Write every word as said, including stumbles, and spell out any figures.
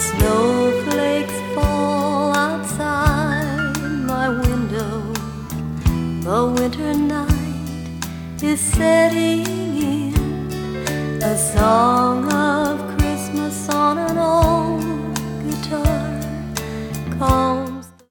Snowflakes fall outside my window. The winter night is setting in. A song